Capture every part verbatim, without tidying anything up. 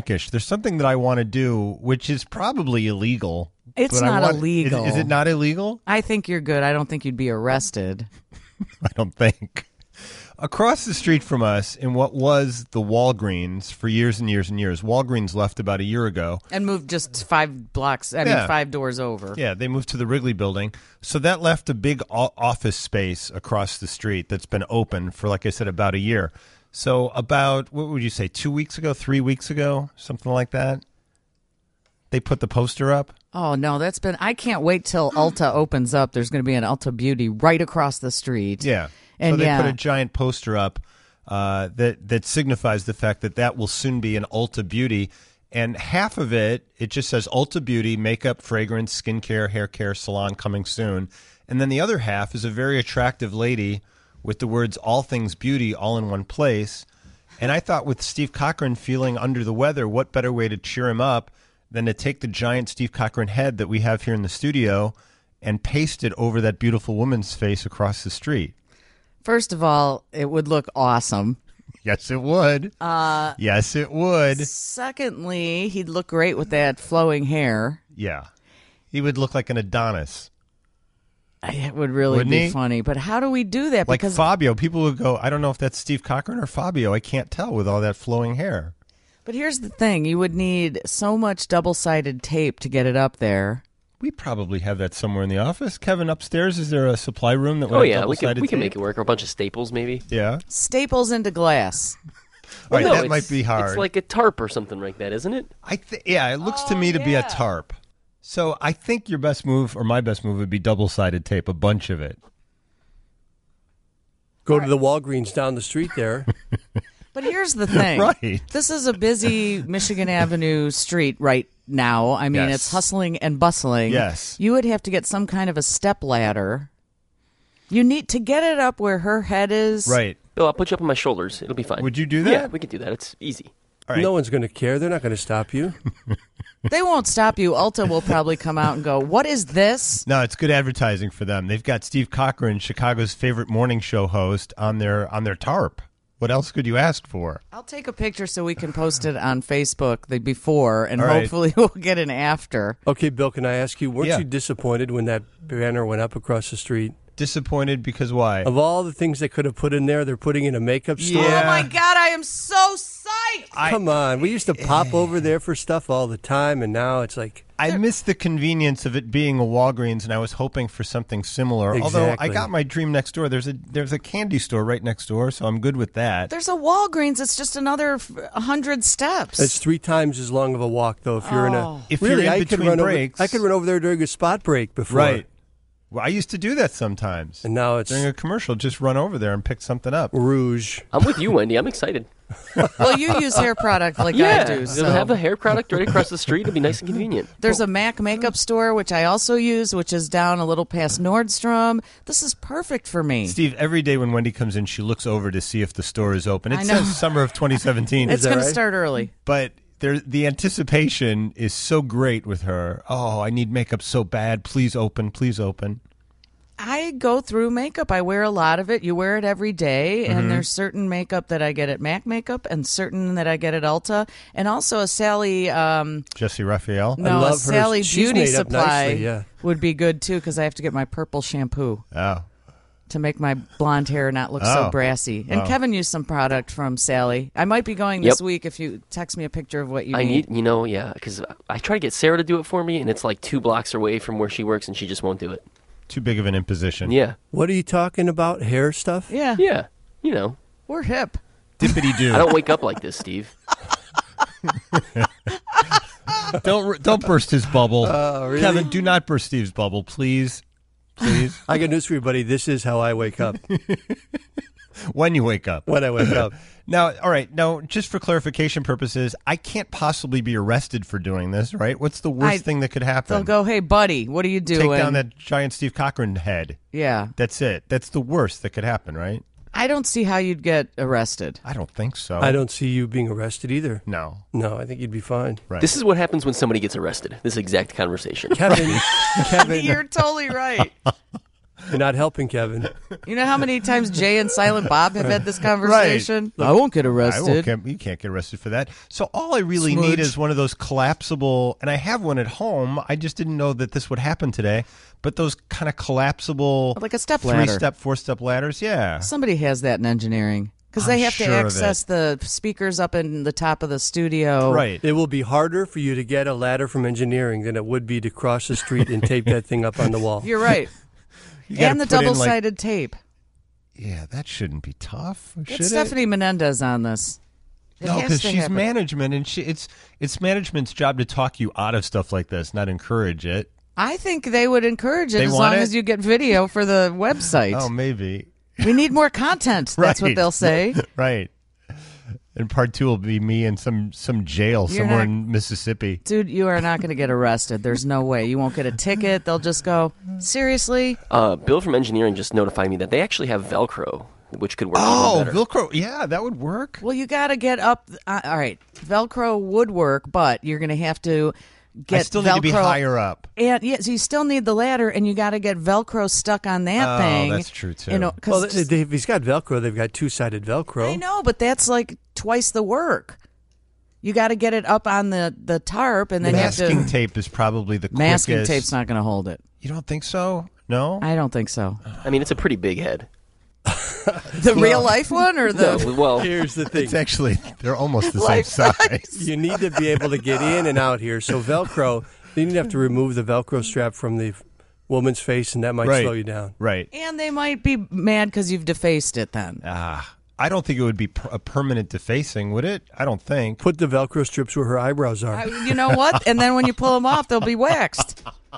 prankish. There's something that I want to do, which is probably illegal. It's but I not want- illegal. Is, is it not illegal? I think you're good. I don't think you'd be arrested. I don't think. Across the street from us, in what was the Walgreens for years and years and years, Walgreens left about a year ago. And moved just five blocks, I Yeah. mean, five doors over. Yeah, they moved to the Wrigley building. So that left a big o- office space across the street that's been open for, like I said, about a year. So about, what would you say, two weeks ago, three weeks ago, something like that? They put the poster up. Oh, no, that's been, I can't wait till Ulta opens up. There's going to be an Ulta Beauty right across the street. Yeah. And so they yeah. put a giant poster up uh, that, that signifies the fact that that will soon be an Ulta Beauty. And half of it, it just says Ulta Beauty, makeup, fragrance, skincare, hair care, salon coming soon. And then the other half is a very attractive lady with the words all things beauty all in one place. And I thought with Steve Cochran feeling under the weather, what better way to cheer him up than to take the giant Steve Cochran head that we have here in the studio and paste it over that beautiful woman's face across the street. First of all, it would look awesome. Yes, it would. Uh, yes, it would. Secondly, he'd look great with that flowing hair. Yeah. He would look like an Adonis. It would really Wouldn't be he? funny. But how do we do that? Like Because Fabio. People would go, I don't know if that's Steve Cochran or Fabio. I can't tell with all that flowing hair. But here's the thing. You would need so much double-sided tape to get it up there. We probably have that somewhere in the office. Kevin, upstairs, is there a supply room that would Oh have yeah, we double-sided can we can tape? make it work. Or a bunch of staples, maybe. Yeah. Staples into glass. All Well, right, no, that it's- might be hard. It's like a tarp or something like that, isn't it? I th- yeah, it looks to Oh, me to be a yeah. tarp. So I think your best move, or my best move, would be double-sided tape, a bunch of it. Go to the Walgreens down the street there. But here's the thing. Right. This is a busy Michigan Avenue street right now. I mean, Yes. it's hustling and bustling. Yes. You would have to get some kind of a step ladder. You need to get it up where her head is. Right. Bill, I'll put you up on my shoulders. It'll be fine. Would you do that? Yeah, we can do that. It's easy. All right. No one's going to care. They're not going to stop you. They won't stop you. Ulta will probably come out and go, "What is this?" No, it's good advertising for them. They've got Steve Cochran, Chicago's favorite morning show host, on their on their tarp. What else could you ask for? I'll take a picture so we can post it on Facebook, the before, and All right. hopefully we'll get an after. Okay, Bill, can I ask you, weren't Yeah. you disappointed when that banner went up across the street? Disappointed because why? Of all the things they could have put in there, they're putting in a makeup store. Yeah. Oh my God, I am so psyched! I- Come on. We used to pop over there for stuff all the time, and now it's like, I missed the convenience of it being a Walgreens, and I was hoping for something similar. Although I Exactly. got my dream next door. There's a there's a candy store right next door, so I'm good with that. There's a Walgreens. It's just another f- a hundred steps. it's three times as long of a walk, though, if you're in Oh. a... If really, you're in I could between run breaks. Over, I could run over there during a spot break before. Right. Well, I used to do that sometimes. And now it's During a commercial, just run over there and pick something up. Rouge. I'm with you, Wendy. I'm excited. Well, you use hair product like yeah, I do. they'll So. have a hair product right across the street. It'll be nice and convenient. There's a MAC makeup store, which I also use, which is down a little past Nordstrom. This is perfect for me. Steve, every day when Wendy comes in, she looks over to see if the store is open. It I know. says summer of twenty seventeen, It's that going right? to start early. but there, the anticipation is so great with her. Oh, I need makeup so bad. Please open. Please open. I go through makeup. I wear a lot of it. You wear it every day, Mm-hmm. and there's certain makeup that I get at MAC Makeup and certain that I get at Ulta, and also a Sally. Um, Jesse Raphael. no, love a her. Sally She's Beauty made up Supply nicely, yeah. would be good too because I have to get my purple shampoo Oh. to make my blonde hair not look Oh. so brassy. And Oh. Kevin used some product from Sally. I might be going this Yep. week if you text me a picture of what you I need, you know, yeah, because I try to get Sarah to do it for me, and it's like two blocks away from where she works, and she just won't do it. Too big of an imposition. Yeah, What are you talking about? Hair stuff? Yeah, yeah, you know, we're hip. Dippity do. I don't wake up like this, Steve. don't don't burst his bubble. Oh, really? Kevin, do not burst Steve's bubble, please. Please. I got news for you, buddy. This is how I wake up When you wake up. when I wake up. Now, all right. Now, just for clarification purposes, I can't possibly be arrested for doing this, right? What's the worst I- thing that could happen? They'll go, "Hey, buddy, what are you doing?" Take down that giant Steve Cochran head. Yeah, That's it. That's the worst that could happen, right? I don't see how you'd get arrested. I don't think so. I don't see you being arrested either. No. No, I think you'd be fine. Right. This is what happens when somebody gets arrested. This exact conversation. Kevin, Kevin, You're totally right. You're not helping, Kevin. You know how many times Jay and Silent Bob have had this conversation? Right. I won't get I arrested. won't get, you can't get arrested for that. So all I really Smudge. need is one of those collapsible, and I have one at home. I just didn't know that this would happen today. But those kind of collapsible, Like a step ladder. three-step, four-step ladders, yeah. Somebody has that in engineering. Because I'm they have sure to of access the speakers up in the top of the studio. Right. It will be harder for you to get a ladder from engineering than it would be to cross the street and tape that thing up on the wall. You're right. You gotta And the put in, like- double-sided tape. Yeah, that shouldn't be tough, should Get it? Stephanie Menendez on this. It No, has because to she's happen. management, and she, it's it's management's job to talk you out of stuff like this, not encourage it. I think they would encourage it They as want long it? as you get video for the website. Oh, maybe. We need more content. That's what Right. they'll say. Right. And part two will be me in some, some jail You're somewhere not- in Mississippi. Dude, you are not going to get arrested. There's no way. You won't get a ticket. They'll just go, seriously? Uh, Bill from engineering just notified me that they actually have Velcro, which could work Oh, even better. Velcro. Yeah, that would work. Well, you got to get up. Uh, all right. Velcro would work, but you're going to have to get I still Velcro. need to be higher up. And yes, you still need the ladder, and you got to get Velcro stuck on that Oh, thing. that's true, too. You know, 'cause Well, just- they, if he's got Velcro, they've got two-sided Velcro. I know, but that's like twice the work. You got to get it up on the, the tarp, and then Masking you have to. tape is probably the Masking quickest. tape's not going to hold it. You don't think so? No? I don't think so. I mean, it's a pretty big head. The real life one or the. No, well, Here's the thing. It's actually, they're almost the same Life size. You need to be able to get in and out here. So Velcro, then you'd have to remove the Velcro strap from the woman's face, and that might Right. slow you down. Right. And they might be mad because you've defaced it then. Ah, I don't think it would be per- a permanent defacing, would it? I don't think. Put the Velcro strips where her eyebrows are. I, you know what? And then when you pull them off, they'll be waxed.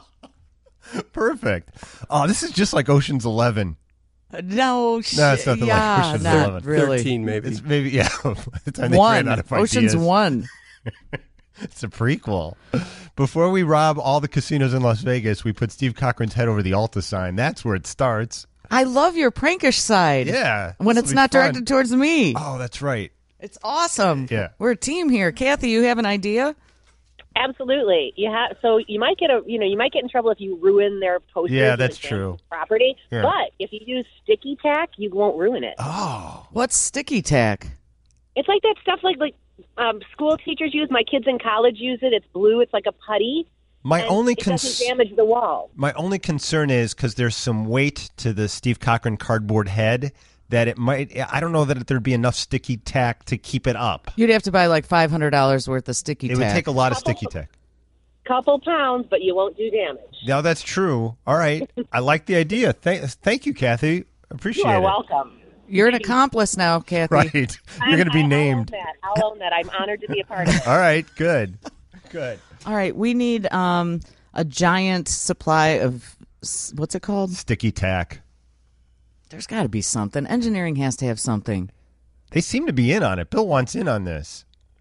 Perfect. Oh, this is just like Ocean's Eleven. No, sh- No, it's nothing like yeah, Ocean's not Eleven. really. Thirteen, maybe. It's maybe, yeah. By the time they One. ran out of Ocean's ideas. One. It's a prequel. Before we rob all the casinos in Las Vegas, we put Steve Cochran's head over the Alta sign. That's where it starts. I love your prankish side. Yeah. When this'll it's be not fun. directed towards me. Oh, that's right. It's awesome. Yeah. We're a team here. Kathy, you have an idea? Absolutely. You have so you might get a you know you might get in trouble if you ruin their posters. Yeah, and that's damage true. Property, Yeah. but if you use sticky tack, you won't ruin it. Oh. What's sticky tack? It's like that stuff like like um, school teachers use. My kids in college use it. It's blue. It's like a putty. My and only it cons- doesn't damage the wall. my only concern is because there's some weight to the Steve Cochran cardboard head that it might. I don't know that there'd be enough sticky tack to keep it up. You'd have to buy like five hundred dollars worth of sticky It tack. would take a lot of sticky tack. Couple pounds, but you won't do damage. No, that's true. All right. I like the idea. Thank, thank you, Kathy. Appreciate You are it. welcome. You're an accomplice now, Kathy. Right. You're going to be I- I'll named. own that. I'll own that. I'm honored to be a part of it. All right. Good. Good. All right, we need um, a giant supply of, s- what's it called? Sticky tack. There's got to be something. Engineering has to have something. They seem to be in on it. Bill wants in on this.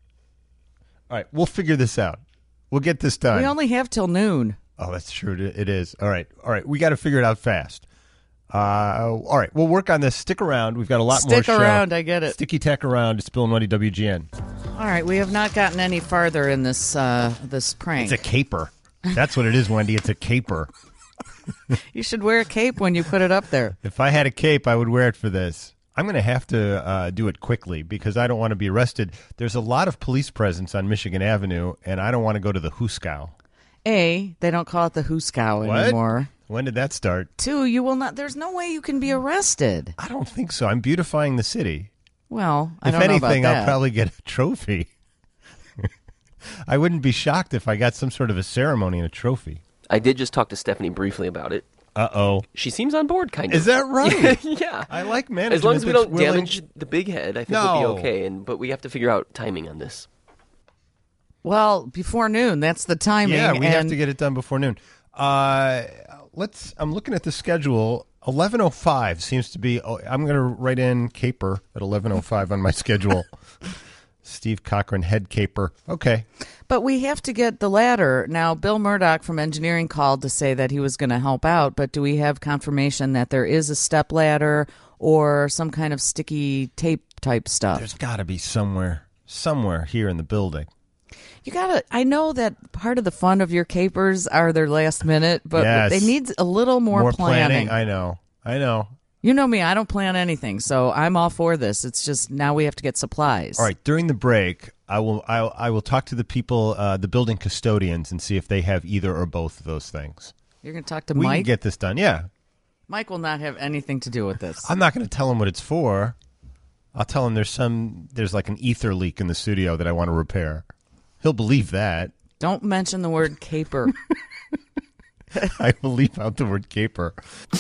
All right. We'll figure this out. We'll get this done. We only have till noon. Oh, that's true. It it is. All right. All right. We got to figure it out fast. Uh, all right. We'll work on this. Stick around. We've got a lot more Stick show. around, I get it. Sticky tack around. It's Bill and Wendy W G N. All right, we have not gotten any farther in this uh, this prank. It's a caper. That's what it is, Wendy. It's a caper. You should wear a cape when you put it up there. If I had a cape, I would wear it for this. I'm going to have to uh, do it quickly because I don't want to be arrested. There's a lot of police presence on Michigan Avenue, and I don't want to go to the Hooskow. A, they don't call it the Hooskow What? anymore. When did that start? Two, you will not. There's no way you can be arrested. I don't think so. I'm beautifying the city. Well, I If don't know anything, about I'll that. probably get a trophy. I wouldn't be shocked if I got some sort of a ceremony and a trophy. I did just talk to Stephanie briefly about it. Uh-oh. She seems on board, kind of. Is that right? Yeah. I like management. As long as we that's don't willing- damage the big head, I think we'll No. be okay. And but we have to figure out timing on this. Well, before noon, that's the timing. Yeah, we have and to get it done before noon. Uh, let's. I'm looking at the schedule. eleven oh five seems to be. Oh, I'm going to write in caper at eleven oh five on my schedule. Steve Cochran head caper. Okay. But we have to get the ladder. Now, Bill Murdoch from engineering called to say that he was going to help out, but do we have confirmation that there is a step ladder or some kind of sticky tape type stuff? There's got to be somewhere, somewhere here in the building. You gotta. I know that part of the fun of your capers are their last minute, but Yes. they need a little more, More planning. planning. I know. I know. You know me, I don't plan anything, so I'm all for this. It's just now we have to get supplies. All right. During the break, I will I, I will talk to the people, uh, the building custodians, and see if they have either or both of those things. You're going to talk to We Mike? can get this done. Yeah. Mike will not have anything to do with this. I'm not going to tell him what it's for. I'll tell him there's some there's like an ether leak in the studio that I want to repair. He'll believe that. Don't mention the word caper. I will leave out the word caper.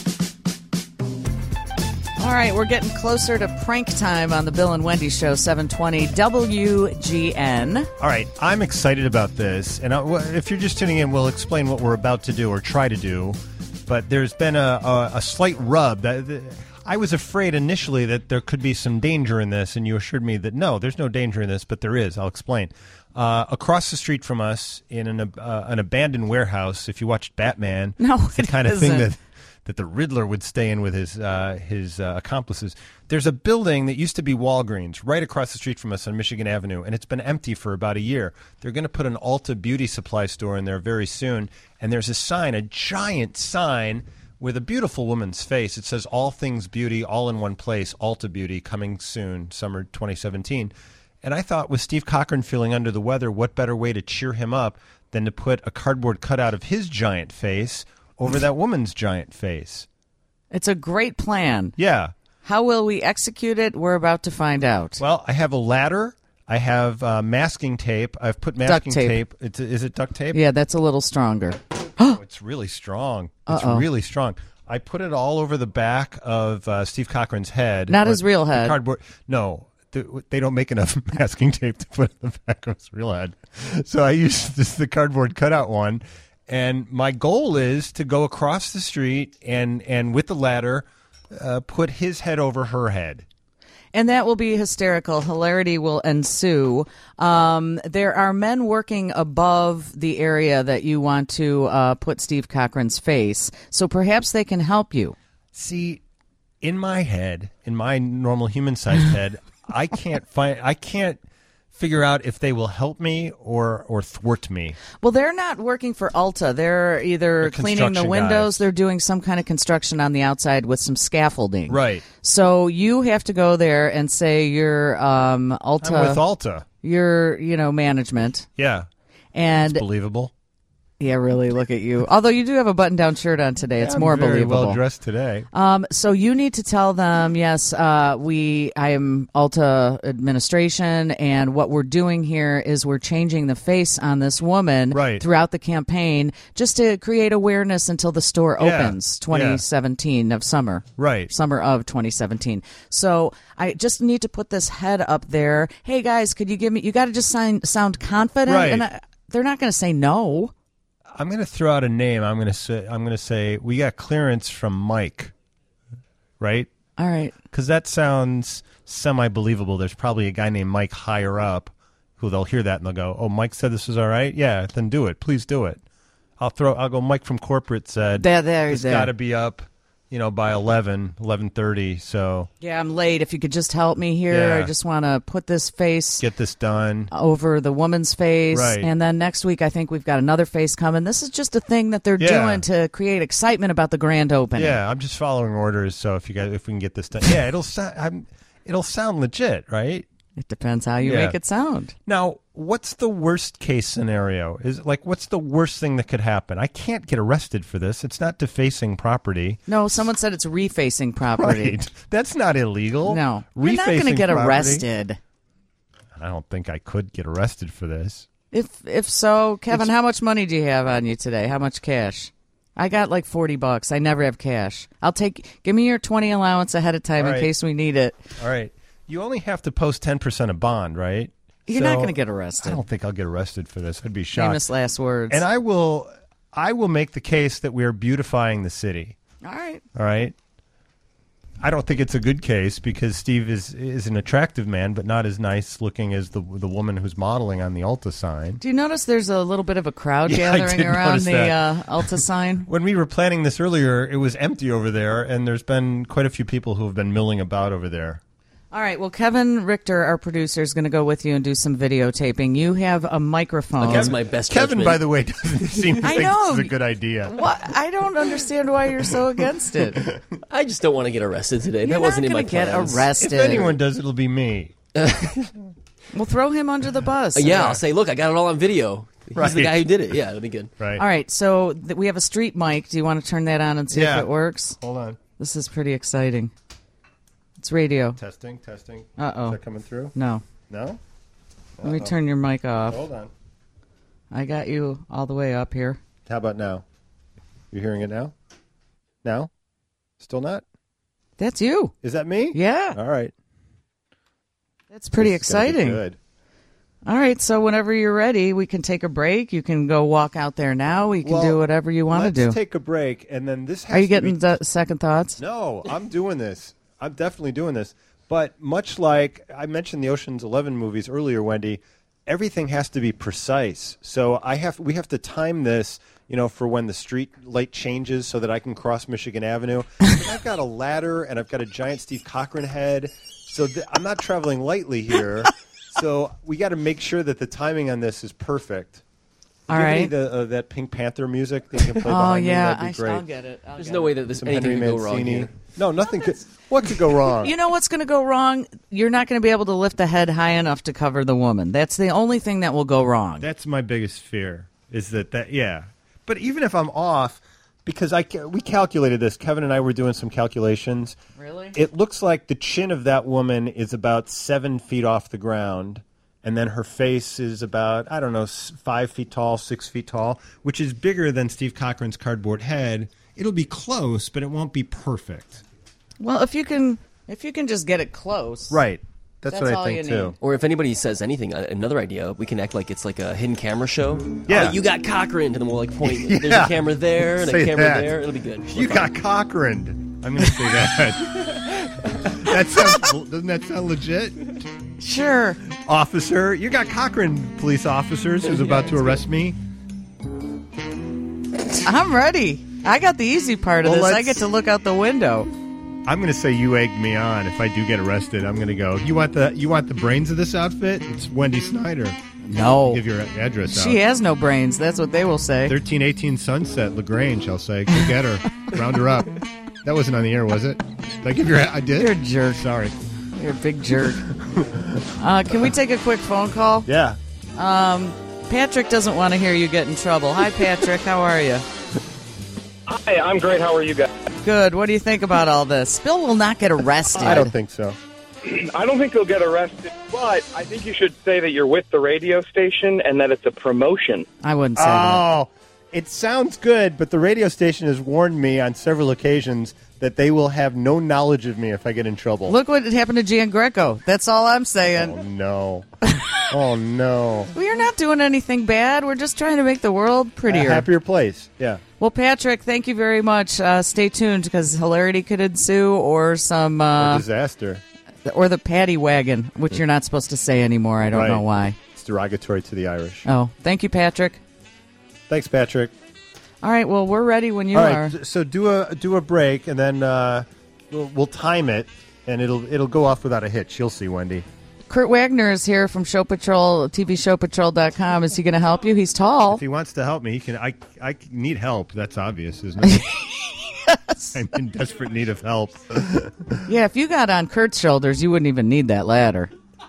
All right, we're getting closer to prank time on the Bill and Wendy Show, seven twenty W G N. All right, I'm excited about this. And I, if you're just tuning in, we'll explain what we're about to do or try to do. But there's been a, a, a slight rub. That, that I was afraid initially that there could be some danger in this, and you assured me that no, there's no danger in this, but there is. I'll explain. Uh, across the street from us, in an, uh, an abandoned warehouse, if you watched Batman, No, it's the it kind of thing isn't. that that the Riddler would stay in with his uh, his uh, accomplices. There's a building that used to be Walgreens right across the street from us on Michigan Avenue, and it's been empty for about a year. They're going to put an Ulta beauty supply store in there very soon, and there's a sign, a giant sign with a beautiful woman's face. It says all things beauty, all in one place, Ulta Beauty, coming soon, summer twenty seventeen. And I thought with Steve Cochran feeling under the weather, what better way to cheer him up than to put a cardboard cutout of his giant face over that woman's giant face. It's a great plan. Yeah. How will we execute it? We're about to find out. Well, I have a ladder. I have uh, masking tape. I've put masking tape. tape. It's, is it duct tape? Yeah, that's a little stronger. Oh, it's really strong. It's Uh-oh. really strong. I put it all over the back of uh, Steve Cochran's head. Not Or his real the head. Cardboard. No. th- They don't make enough masking tape to put in the back of his real head. So I used this, the cardboard cutout one. And my goal is to go across the street and, and with the ladder, uh, put his head over her head. And that will be hysterical. Hilarity will ensue. Um, there are men working above the area that you want to uh, put Steve Cochran's face, so perhaps they can help you. See, in my head, in my normal human-sized head, I can't find. I can't figure out if they will help me or or thwart me. Well, they're not working for Ulta. They're either They're cleaning the construction windows, guys. they're doing some kind of construction on the outside with some scaffolding. Right. So you have to go there and say you're um, Ulta, I'm with Ulta. you're, you know, management. Yeah, And it's believable. yeah, really, look at you. Although you do have a button-down shirt on today. It's I'm more very believable. well dressed today. Um, so you need to tell them, yes, uh, we, I am Ulta administration, and what we're doing here is we're changing the face on this woman Right. throughout the campaign just to create awareness until the store Yeah. opens, twenty seventeen of summer. Right. Summer of twenty seventeen. So I just need to put this head up there. Hey guys, could you give me, you got to just sign, sound confident. Right. And I, they're not going to say no. I'm going to throw out a name. I'm going to say. I'm going to say we got clearance from Mike. Right. All right. Because that sounds semi-believable. There's probably a guy named Mike higher up who they'll hear that and they'll go, "Oh, Mike said this was all right. Yeah, then do it. Please do it." I'll throw. I'll go. Mike from corporate said There, there, it's there. got to be up, you know, by eleven, eleven thirty. So Yeah, I'm late. If you could just help me here, Yeah. I just want to put this face get this done. over the woman's face. Right. And then next week, I think we've got another face coming. This is just a thing that they're Yeah. doing to create excitement about the grand opening. Yeah, I'm just following orders. So if you guys, if we can get this done, yeah, it'll sound. I'm, it'll sound legit, right? It depends how you Yeah. make it sound. Now, what's the worst case scenario? Is like, what's the worst thing that could happen? I can't get arrested for this. It's not defacing property. No, someone said it's refacing property. Right. That's not illegal. No. You're not going to Refacing get property- arrested. I don't think I could get arrested for this. If if so, Kevin, It's- how much money do you have on you today? How much cash? I got like forty bucks. I never have cash. I'll take, give me your twenty allowance ahead of time All in right. case we need it. All right. You only have to post ten percent of bond, right? You're So, not going to get I arrested. don't think I'll get arrested for this. I'd be shocked. Famous last words. And I will I will make the case that we are beautifying the city. All right. All right. I don't think it's a good case because Steve is is an attractive man, but not as nice looking as the the woman who's modeling on the Ulta sign. Do you notice there's a little bit of a crowd Yeah, I gathering did around notice the that. uh, Ulta sign? When we were planning this earlier, it was empty over there, and there's been quite a few people who have been milling about over there. All right. Well, Kevin Richter, our producer, is going to go with you and do some videotaping. You have a microphone. That's my best Kevin, judgment. by the way, doesn't seem to I think know. this is a good idea. What? I don't understand why you're so against it. I just don't want to get arrested today. You're that wasn't not in my gonna get plans. arrested. If anyone does, it'll be me. We'll throw him under the bus. Uh, yeah, I'll say, look, I got it all on video. He's Right. the guy who did it. Yeah, it'll be good. Right. All right. So th- we have a street mic. Do you want to turn that on and see Yeah. if it works? Hold on. This is pretty exciting. It's radio. Testing, testing. Uh-oh. Is that coming through? No. No? Let me turn your mic off. Hold on. I got you all the way up here. How about now? You hearing it now? Now? Still not? That's you. Is that me? Yeah. All right. That's pretty This is gonna be exciting. Good. All right. So whenever you're ready, we can take a break. You can go walk out there now. We can Well, do whatever you want to Let's do. take a break, and then this has Are you to getting be- the second thoughts? No, I'm doing this. I'm definitely doing this. But much like I mentioned the Ocean's Eleven movies earlier, Wendy, everything has to be precise. So I have we have to time this, you know, for when the street light changes so that I can cross Michigan Avenue. But I've got a ladder and I've got a giant Steve Cochran head. So th- I'm not traveling lightly here. So we got to make sure that the timing on this is perfect. All Do you have any right. of the, uh, that Pink Panther music that you can play Oh behind yeah, me? I That'd be great. I'll get it. I'll There's get no it. way that this, Some anything Henry could go wrong Mancini. here. No, nothing could. What could go wrong? You know what's going to go wrong? You're not going to be able to lift the head high enough to cover the woman. That's the only thing that will go wrong. That's my biggest fear. Is that that yeah? But even if I'm off, because I ca- we calculated this. Kevin and I were doing some calculations. Really? It looks like the chin of that woman is about seven feet off the ground, and then her face is about I don't know s- five feet tall, six feet tall, which is bigger than Steve Cochran's cardboard head. It'll be close, but it won't be perfect. Well, if you can, if you can just get it close, Right. That's, That's what all I think you too. need. Or if anybody says anything, uh, another idea, we can act like it's like a hidden camera show. Yeah. Oh, you got Cochran, and then we'll like point. There's Yeah. a camera there and Say a camera that. there. It'll be good. You got Cochran. I'm going to say that. that sounds, doesn't that sound legit? Sure. Officer, you got Cochran police officers who's about to arrest me. I'm ready. I got the easy part of Well, this. I let's- get to look out the window. I'm going to say you egged me on. If I do get arrested, I'm going to go. You want the you want the brains of this outfit? It's Wendy Snyder. No. Give your address She out. has no brains. That's what they will say. thirteen eighteen Sunset Lagrange. I'll say. Go get her. Round her up. That wasn't on the air, was it? Did I give your? I did. You're a jerk. Sorry. You're a big jerk. uh, can we take a quick phone call? Yeah. Patrick doesn't want to hear you get in trouble. Hi, Patrick. How are you? Hi, I'm great. How are you guys? Good. What do you think about all this? Bill will not get arrested. I don't think so. I don't think he'll get arrested, but I think you should say that you're with the radio station and that it's a promotion. I wouldn't say that. Oh, it sounds good, but the radio station has warned me on several occasions that they will have no knowledge of me if I get in trouble. Look what happened to Gian Greco. That's all I'm saying. Oh no. Oh no. We are not doing anything bad. We're just trying to make the world A prettier. happier place. Yeah. Well, Patrick, thank you very much. Uh, stay tuned because hilarity could ensue, or some, uh, Disaster. or the paddy wagon, which you're not supposed to say anymore. I don't Right. know why. It's derogatory to the Irish. Oh, thank you, Patrick. Thanks, Patrick. All right, well, we're ready when you All are. right, so do a do a break, and then uh, we'll, we'll time it, and it'll it'll go off without a hitch. You'll see, Wendy. Kurt Wagner is here from Show Patrol, T V show patrol dot com. Is he going to help you? He's tall. If he wants to help me, he can. I I need help. That's obvious, isn't it? Yes. I'm in desperate need of help. Yeah, if you got on Kurt's shoulders, you wouldn't even need that ladder.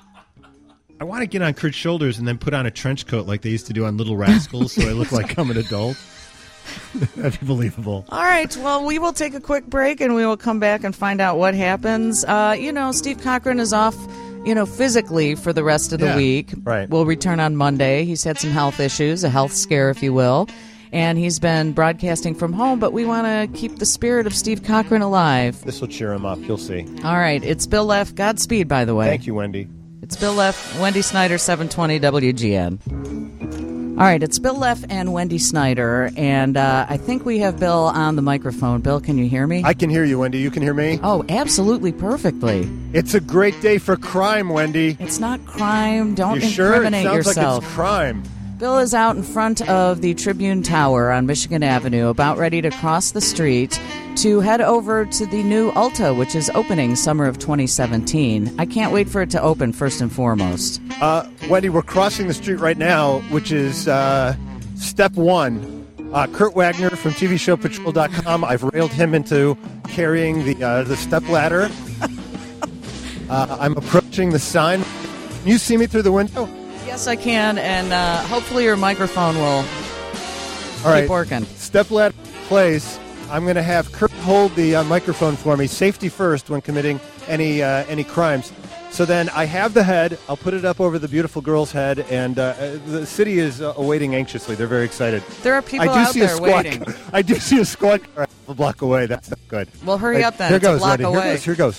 I want to get on Kurt's shoulders and then put on a trench coat like they used to do on Little Rascals, so I look like I'm an adult. That'd be believable. All right, well, we will take a quick break and we will come back and find out what happens. Uh, you know, Steve Cochran is off, you know, physically for the rest of the Yeah, week. right. We'll return on Monday. He's had some health issues, a health scare, if you will. And he's been broadcasting from home, but we want to keep the spirit of Steve Cochran alive. This will cheer him up. You'll see. All right, it's Bill Leff. Godspeed, by the way. Thank you, Wendy. It's Bill Leff, Wendy Snyder, seven twenty W G N. All right, it's Bill Leff and Wendy Snyder, and uh, I think we have Bill on the microphone. Bill, can you hear me? I can hear you, Wendy. You can hear me? Oh, absolutely perfectly. It's a great day for crime, Wendy. It's not crime. Don't You sure? It incriminate sounds yourself. like it's crime. Bill is out in front of the Tribune Tower on Michigan Avenue, about ready to cross the street to head over to the new Ulta, which is opening summer of twenty seventeen. I can't wait for it to open, first and foremost. Uh, Wendy, we're crossing the street right now, which is uh, step one. Uh, Kurt Wagner from T V show patrol dot com. I've railed him into carrying the uh, the step ladder. Uh, I'm approaching the sign. Can you see me through the window? Yes, I can, and uh, hopefully your microphone will All keep right. working. Step ladder in place. I'm going to have Kurt hold the uh, microphone for me. Safety first when committing any uh, any crimes. So then I have the head. I'll put it up over the beautiful girl's head, and uh, the city is uh, awaiting anxiously. They're very excited. There are people I do out see there a squad. waiting. I do see a squad car a block away. That's not good. Well, hurry Hey, up then. Here It's goes, a block Wendy. away. Here goes. Here goes.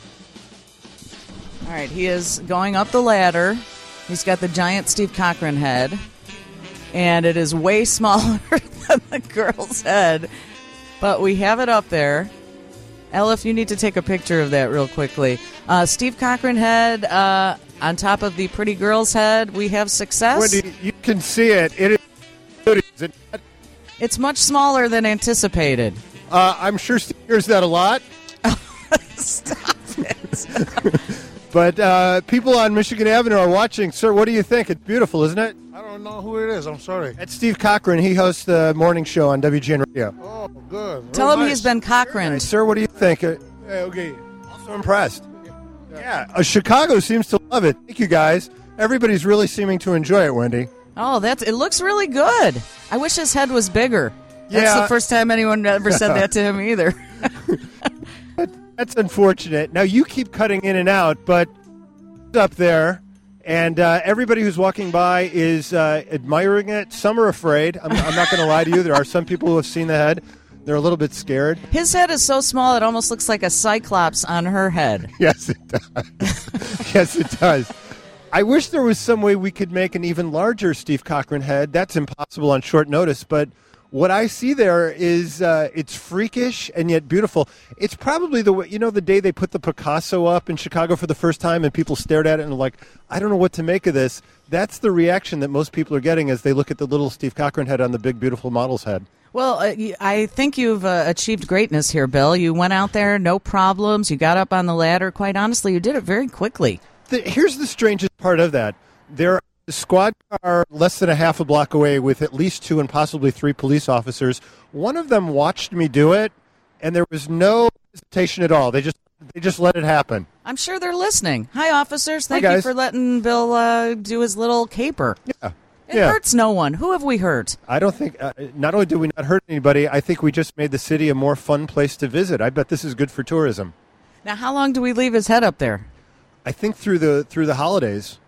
All right, he is going up the ladder. He's got the giant Steve Cochran head, and it is way smaller than the girl's head, but we have it up there. Elle, if you need to take a picture of that real quickly. Uh, Steve Cochran head uh, on top of the pretty girl's head. We have success. Wendy, you can see it. It is. Is it not? It's much smaller than anticipated. Uh, I'm sure Steve hears that a lot. Stop it. But uh, people on Michigan Avenue are watching. Sir, what do you think? It's beautiful, isn't it? I don't know who it is. I'm sorry. That's Steve Cochran. He hosts the morning show on W G N Radio. Oh, good. Tell Real him nice. he's been Cochran. Sir, what do you think? Uh, Yeah, okay. I'm so impressed. Yeah, uh, Chicago seems to love it. Thank you, guys. Everybody's really seeming to enjoy it, Wendy. Oh, that's it looks really good. I wish his head was bigger. That's Yeah. the first time anyone ever said that to him either. That, that's unfortunate. Now, you keep cutting in and out, but up there, and uh, everybody who's walking by is uh, admiring it. Some are afraid. I'm, I'm not going to lie to you. There are some people who have seen the head. They're a little bit scared. His head is so small it almost looks like a cyclops on her head. Yes, it does. Yes, it does. I wish there was some way we could make an even larger Steve Cochran head. That's impossible on short notice, but what I see there is uh, it's freakish and yet beautiful. It's probably the way, you know, the day they put the Picasso up in Chicago for the first time and people stared at it and were like, I don't know what to make of this. That's the reaction that most people are getting as they look at the little Steve Cochran head on the big, beautiful model's head. Well, uh, y- I think you've uh, achieved greatness here, Bill. You went out there, no problems. You got up on the ladder. Quite honestly, you did it very quickly. The, here's the strangest part of that. There a squad car less than a half a block away with at least two and possibly three police officers. One of them watched me do it, and there was no hesitation at all. They just they just let it happen. I'm sure they're listening. Hi, officers. Thank Hi, you guys. for letting Bill uh, do his little caper. Yeah. It yeah. hurts no one. Who have we hurt? I don't think, uh, not only did we not hurt anybody, I think we just made the city a more fun place to visit. I bet this is good for tourism. Now, how long do we leave his head up there? I think through the through the holidays.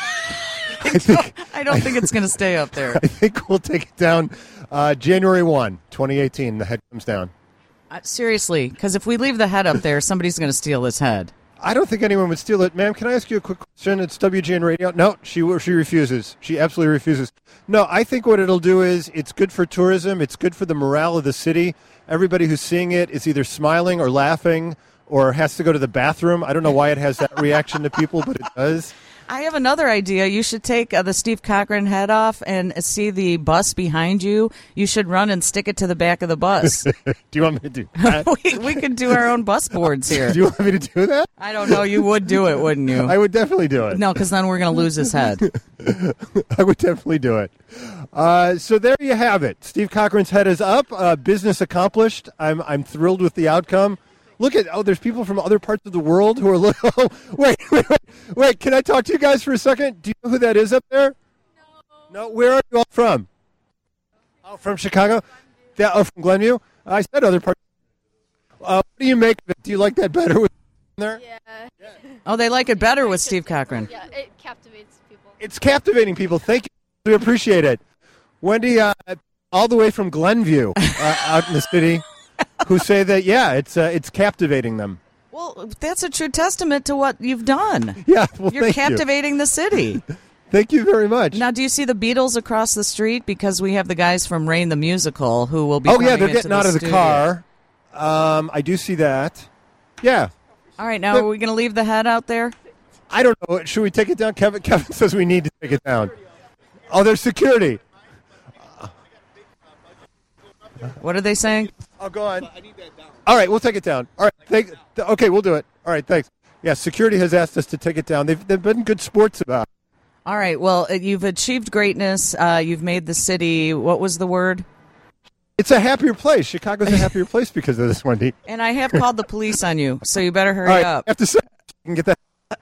I think I don't think it's going to stay up there. I think we'll take it down uh, January first, twenty eighteen. The head comes down. Uh, seriously, because if we leave the head up there, somebody's going to steal his head. I don't think anyone would steal it. Ma'am, can I ask you a quick question? It's W G N Radio. No, she she refuses. She absolutely refuses. No, I think what it'll do is it's good for tourism. It's good for the morale of the city. Everybody who's seeing it is either smiling or laughing or has to go to the bathroom. I don't know why it has that reaction to people, but it does. I have another idea. You should take uh, the Steve Cochran head off and see the bus behind you. You should run and stick it to the back of the bus. Do you want me to do that? we, we could do our own bus boards here. Do you want me to do that? I don't know. You would do it, wouldn't you? I would definitely do it. No, because then we're going to lose his head. I would definitely do it. Uh, so there you have it. Steve Cochran's head is up. Uh, business accomplished. I'm I'm thrilled with the outcome. Look at, oh, there's people from other parts of the world who are, look, oh, wait, wait, wait, wait, can I talk to you guys for a second? Do you know who that is up there? No. No, where are you all from? Oh, from Chicago? That, oh, from Glenview? I said other parts. Uh, what do you make of it? Do you like that better with there? Yeah. Oh, they like it better with Steve Cochran. Yeah, it captivates people. It's captivating people. Thank you. We appreciate it. Wendy, uh, all the way from Glenview, uh, out in the city, who say that, yeah, it's uh, it's captivating them. Well, that's a true testament to what you've done. Yeah, well, You're thank captivating you. the city. Thank you very much. Now, do you see the Beatles across the street? Because we have the guys from Rain the Musical who will be oh, coming yeah, they're into getting the out of the studio. car. Um, I do see that. Yeah. All right, now are we going to leave the head out there? I don't know. Should we take it down? Kevin Kevin says we need to take it down. Oh, there's security. What are they saying? Oh, go on. All right, we'll take it down. All right, thank, okay, we'll do it. All right, thanks. Yeah, security has asked us to take it down. They've, they've been good sports about it. All right, well, uh, you've achieved greatness. Uh, you've made the city, what was the word? It's a happier place. Chicago's a happier place because of this, Wendy. And I have called the police on you, so you better hurry All right, up. I have to say, you can get that.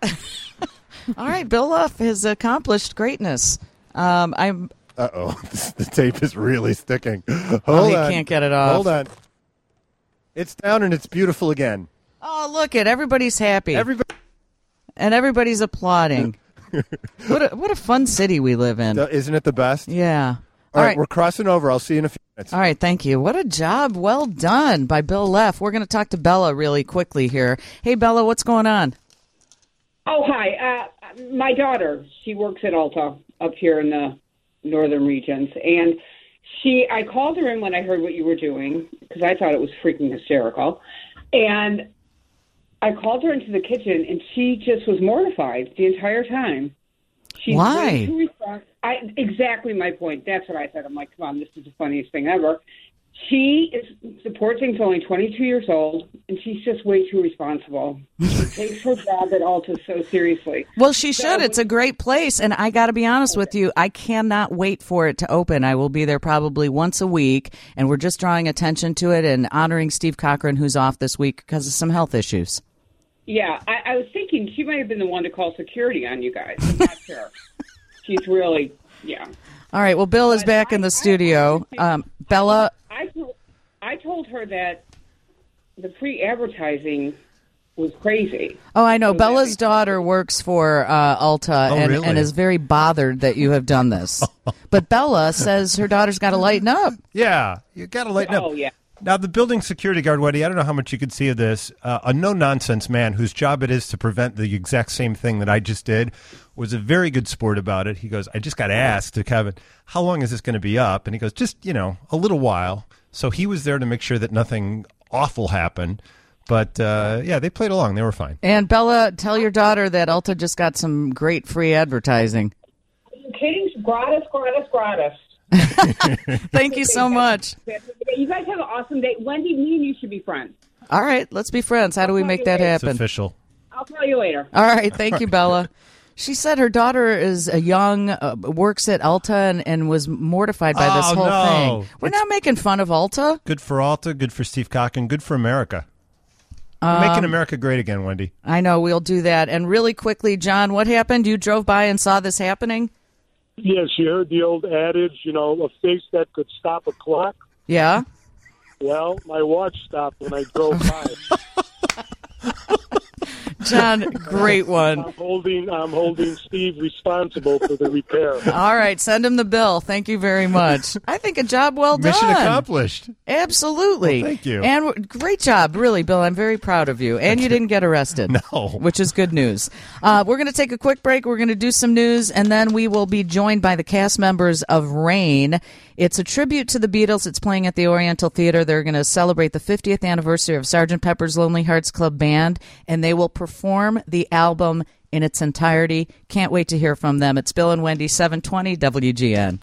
All right, Bill Luff has accomplished greatness. Um, I'm. Uh-oh, the tape is really sticking. Hold Oh, he on. can't get it off. Hold on. It's down and it's beautiful again. Oh, look it! Everybody's happy. Everybody, and everybody's applauding. what a what a fun city we live in. Isn't it the best? Yeah. All, All right, right, we're crossing over. I'll see you in a few minutes. All right, thank you. What a job. Well done by Bill Leff. We're going to talk to Bella really quickly here. Hey, Bella, what's going on? Oh, hi. Uh, my daughter, she works at Ulta up here in the northern regions, and she, I called her in when I heard what you were doing because I thought it was freaking hysterical, and I called her into the kitchen, and she just was mortified the entire time. She's Why? way too respons- I, exactly my point. That's what I said. I'm like, come on, this is the funniest thing ever. She is, the poor thing's only twenty-two years old, and she's just way too responsible. She takes her job at Ulta so seriously. Well, she should. It's a great place, and I got to be honest with you, I cannot wait for it to open. I will be there probably once a week, and we're just drawing attention to it and honoring Steve Cochran, who's off this week because of some health issues. Yeah, I, I was thinking she might have been the one to call security on you guys. I'm not sure. She's really, yeah. All right, well, Bill is But back I, in the studio. Um, Bella... I, told, I told her that the free advertising was crazy. Oh, I know. So Bella's that- daughter works for uh, Ulta Oh, and, really? and is very bothered that you have done this. But Bella says her daughter's got to lighten up. Yeah, you got to lighten up. Oh, yeah. Now, the building security guard, Wendy, I don't know how much you could see of this. Uh, a no-nonsense man whose job it is to prevent the exact same thing that I just did was a very good sport about it. He goes, I just got asked to Kevin, how long is this going to be up? And he goes, just, you know, a little while. So he was there to make sure that nothing awful happened. But, uh, yeah, they played along. They were fine. And Bella, tell your daughter that Ulta just got some great free advertising. Are you kidding? Gratis, gratis, gratis. Thank you so much. You guys have an awesome day. Wendy, me and you should be friends. All right, let's be friends. How do we make that It's happen? official. I'll tell you later. All right, thank you, Bella. She said her daughter is a young, uh, works at Ulta, and, and was mortified by this Oh, whole no. thing. We're not making fun of Ulta. Good for Alta, good for Steve Cochran, good for America. We're Um, making America great again, Wendy. I know, we'll do that. And really quickly, John, what happened? You drove by and saw this happening? Yes, you heard the old adage, you know, a face that could stop a clock. Yeah? Well, my watch stopped when I drove by. John, great one. I'm holding, I'm holding Steve responsible for the repair. All right, send him the bill. Thank you very much. I think a job well done. Mission accomplished. Absolutely. Well, thank you. And w- great job, really, Bill. I'm very proud of you. And you didn't get arrested. No. Which is good news. Uh, we're going to take a quick break. We're going to do some news, and then we will be joined by the cast members of Rain. It's a tribute to the Beatles. It's playing at the Oriental Theater. They're going to celebrate the fiftieth anniversary of Sergeant Pepper's Lonely Hearts Club Band, and they will perform the album in its entirety. Can't wait to hear from them. It's Bill and Wendy, seven twenty W G N.